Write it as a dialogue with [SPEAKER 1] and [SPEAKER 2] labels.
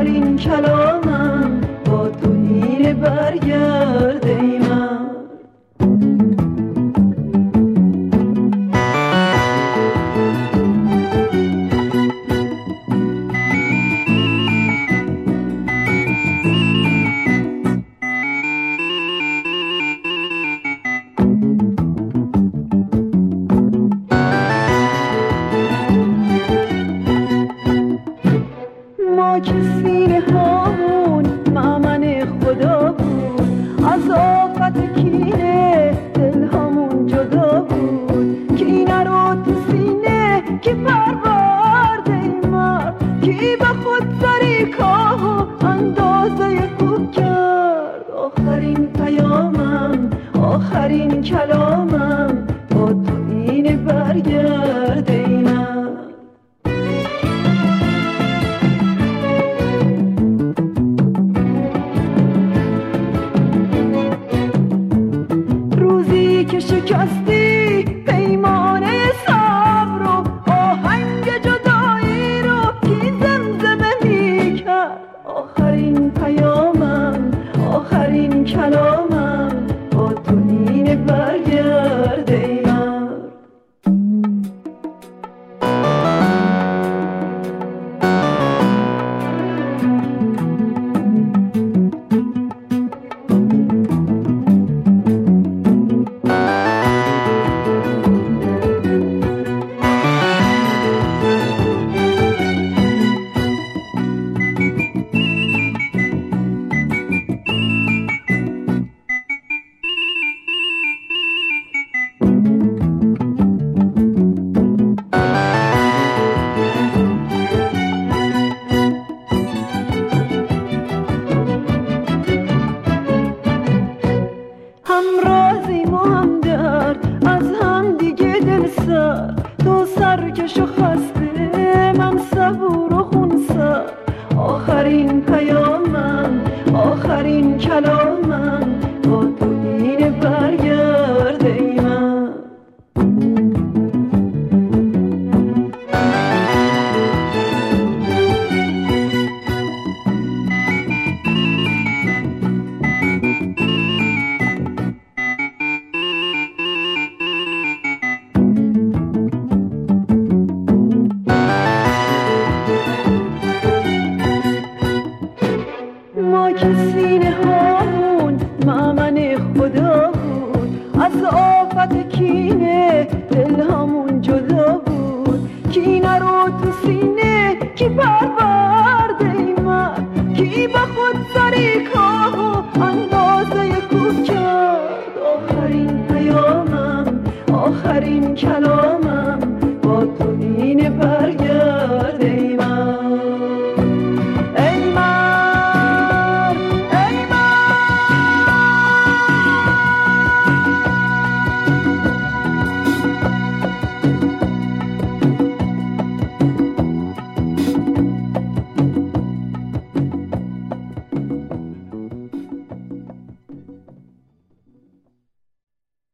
[SPEAKER 1] آخرین کلامم با تو اینه برگرد ای من. ما که سینه هامون مأمن خدا بود، از آفت کینه دل هامون جدا بود. کینه رو تو سینه کی پرورد ای مرد، کی به خود سری کاه و اندازه خوب کرد. آخرین پیامم آخرین کلامم با تو اینه برگرد ای من. که شکستی پیمانه صبر و آهنگ جدایی رو کی زمزمه می کرد. آخرین پیامم آخرین کلامم با تو اینه برگرد ای من. همرازیم و همدرد از هم دیگه دل سر، تو سرکش و خسته من صبور و خونسر. آخرین پیامم آخرین کلامم با تو اینه برگرد ای من. ما که سینه هامون مأمن خدا بود، از آفت کینه دل هامون جدا بود. کینه رو تو سینه کی پرورد ای من، کی به خود سری کاه و اندازه کوب کرد. آخرین پیامم آخرین کلام